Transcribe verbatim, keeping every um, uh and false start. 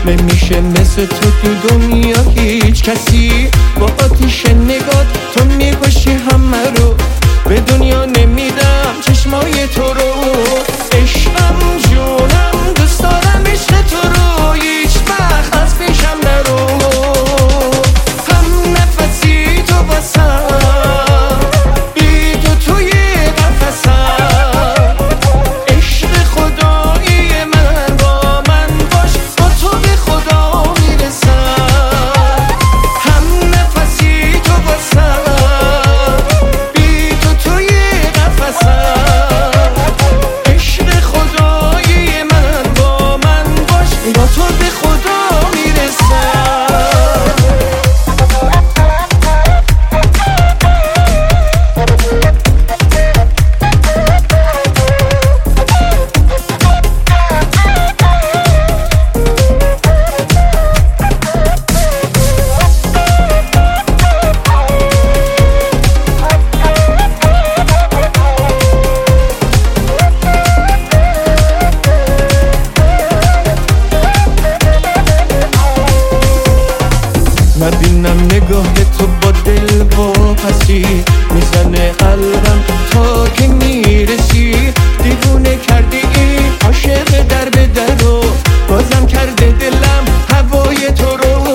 نمیشه مثل تو تو دنیا هیچ کسی. با آتیش نگات تو میکشی همه رو، به دنیا نمیدم چشمای تو رو. عشقم جونم دوست دارم عشق تو رو، هیچ وقت از پیشم نرو. هم نفسی تو واسم، بی تو توی قفسم. عشق خدایی من با من باش، با تو به خدا میرسم. هم نفسی تو واسم، بی تو توی قفسم. عشق خدایی من با من باش، با تو به خدا میرسم. نبینم نگاه تو با دل واپسی، میزنه قلبم تا که میرسی. دیوونه کردی این عاشق در به در رو، بازم کرده دلم هوای تو رو.